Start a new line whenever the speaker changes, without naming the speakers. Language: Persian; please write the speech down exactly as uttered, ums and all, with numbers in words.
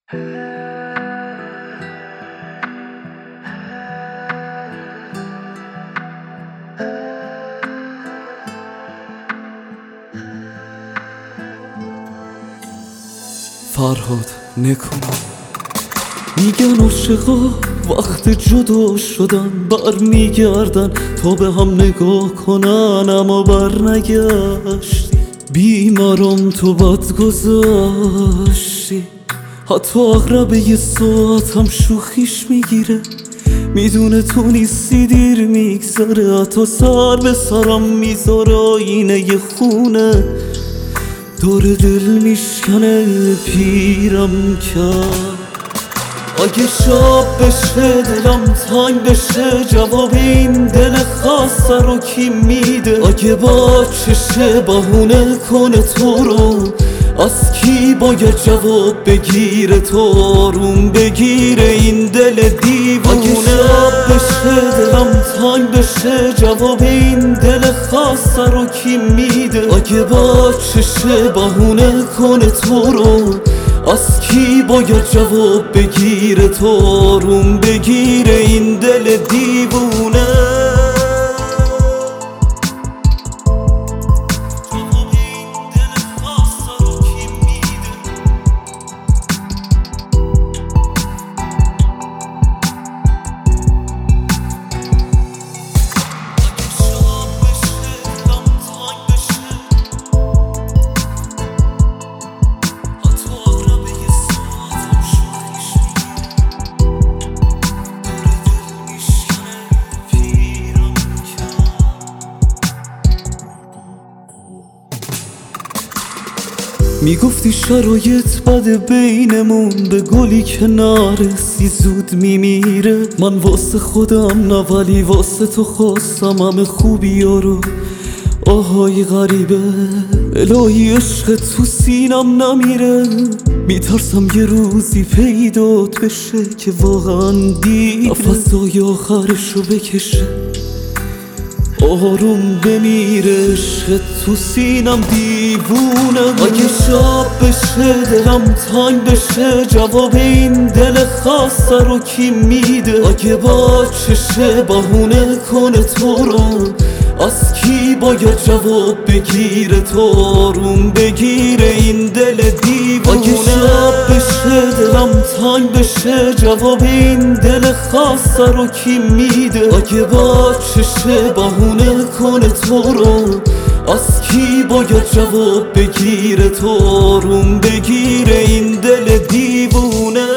فرهاد نکن. میگن عاشقا وقت جدا شدن بر میگردن تا به هم نگاه کنن، اما بر نگشتی. بیمارم تو بد گذاشتی، حتی اغرب یه ساعت هم شوخیش میگیره. میدونه تو نیستی دیر میگذره، حتی سر به سرم میذاره آینه ی خونه. دور دل میشکنه پیرم کرد. اگه شب بشه دلم تنگ بشه، جواب این دل خسته رو کی میده؟ اگه بچشه بهونه کنه تو رو، از کی باید جواب بگیره؟ تو آروم بگیره این دل دیوونه. اگه شب بشه دلم تنگ بشه، جواب این دل خسته رو کی میده؟ اگه بچشه بهونه کنه تو رو، از کی باید جواب بگیره؟ تو آروم بگیره این دل دیوونه. میگفتی شرایط بده بینمون، به گلی که نرسی زود میمیره. من واسه خودم نه ولی واسه تو خواستم همه خوبی ها رو. آهای غریبه الهی عشق تو سینم نمیره. میترسم یه روزی پیدات بشه که واقعا دیره، نفسای آخرشو بکشه آروم بمیره. عشق تو سینم دیوونه. اگه شب بشه دلم تنگ بشه، جواب این دل خسته رو کی میده؟ اگه بچشه بهونه کنه تو رو، از کی باید جواب بگیره؟ تو آروم بگیره این دل دیوونه. اگه شب بشه دلم تنگ بشه، جواب این دل خسته رو کی میده؟ اگه بچشه بهونه کنه تو رو، از کی باید جواب بگیره؟ تو آروم بگیره این دل دیوونه.